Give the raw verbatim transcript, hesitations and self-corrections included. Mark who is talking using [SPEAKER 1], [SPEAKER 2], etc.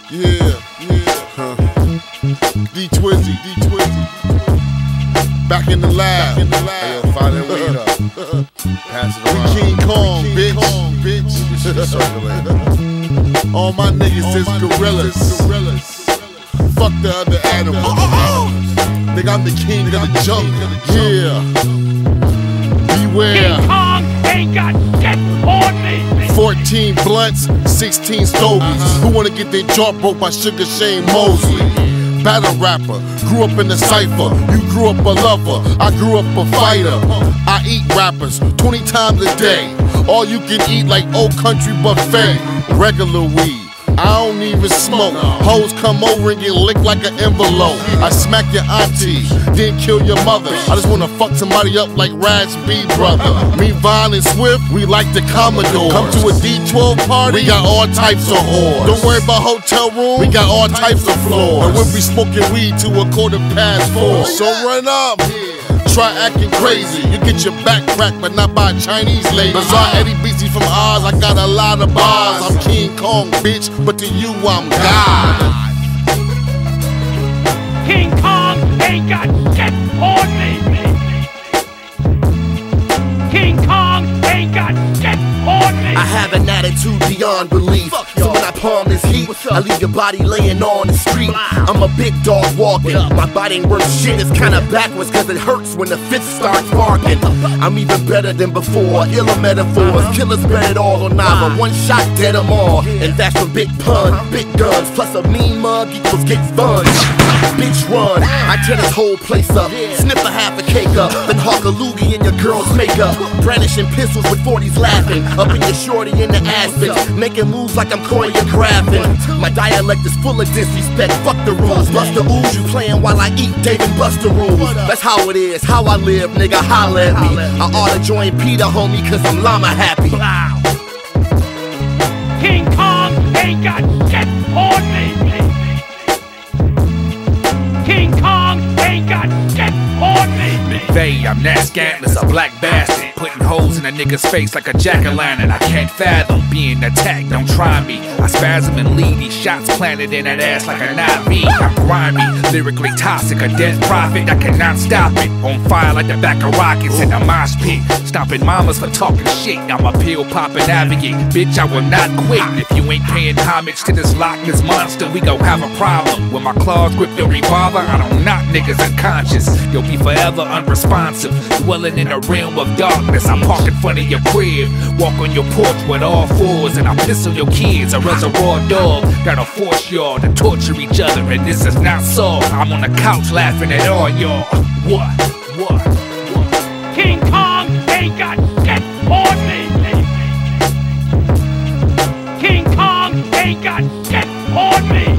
[SPEAKER 1] Yeah, yeah. Huh. D Twizzy, D Twizzy. Back in the lab. Back in the lab.
[SPEAKER 2] Hey, yo, fire that weed up. Pass it around.
[SPEAKER 1] We King Kong,
[SPEAKER 2] King
[SPEAKER 1] bitch.
[SPEAKER 2] Kong,
[SPEAKER 1] bitch.
[SPEAKER 2] This shit is circulating.
[SPEAKER 1] All my niggas is gorillas. gorillas. Fuck the other animals. Oh, oh, oh. Nigga, I'm the king of the jungle. Yeah. Beware.
[SPEAKER 3] King Kong ain't got shit on me.
[SPEAKER 1] fourteen blunts, sixteen stogies. Uh-huh. Who wanna get their jaw broke by Sugar Shane Mosley? Battle rapper, grew up in the cypher. You grew up a lover, I grew up a fighter. I eat rappers twenty times a day. All you can eat like Old Country buffet. Regular weed, I don't even smoke. Hoes come over and get licked like an envelope. I smack your auntie, then kill your mother. I just wanna fuck somebody up like Raz B brother. Me, Vaughn, and Swift, we like the Commodore. Come to a D twelve party, we got all types of whores. Don't worry about hotel room, we got all types of floors. And we'll be smoking weed to a quarter past four. So run up. Try acting crazy, you get your back cracked, but not by a Chinese lady. Bizarre Eddie Beastie from Oz, I got a lot of bars. I'm King Kong, bitch, but to you I'm God.
[SPEAKER 3] King Kong ain't got shit on me. King Kong ain't got shit on me.
[SPEAKER 4] I have an attitude beyond belief. So when I palm this heat, I leave your body laying on the street. I'm a big dog walking. My body ain't worth shit. It's kinda backwards cause it hurts when the fist starts barking. I'm even better than before. Iller metaphors. Killers bet it all on Nava. One shot, dead them all. And that's from Big Pun. Big guns plus a mean mug equals get fun. Bitch run. I tear this whole place up. Snip a half a cake up. Then hawk a loogie in your girl's makeup. Brandishing pistols with forties laughing. Up in your shorty in the Aspens. Making moves like I'm choreographing. My dialect is full of disrespect. Fuck the rules. Buster ooze you playing while I eat Dave and Buster rules. That's how it is. How I live, nigga. Holla at me. I ought to join Peter, homie, cause I'm llama happy.
[SPEAKER 3] King Kong ain't got shit on me. King Kong ain't got shit on me.
[SPEAKER 5] McVeigh, I'm Nat Scantless, a black bastard. Putting holes in a nigga's face like a jack-o'-lantern. I can't fathom being attacked, don't try me. I spasm and lead, these shots planted in that ass like an I V. I'm grimy, lyrically toxic, a death prophet. I cannot stop it. On fire like the back of rockets in a mosh pit. Stomping mamas for talking shit. I'm a pill-popping advocate. Bitch, I will not quit. If you ain't paying homage to this Loch Ness monster, we gon' have a problem. When my claws grip the revolver, I don't knock niggas unconscious. You'll be forever unresponsive, dwelling in a realm of darkness. I park in front of your crib, walk on your porch with all fours, and I piss on your kids. A reservoir dog that'll force y'all to torture each other, and this is not so. I'm on the couch laughing at all y'all. What? What? What?
[SPEAKER 3] King Kong ain't got shit on me. King Kong ain't got shit on me.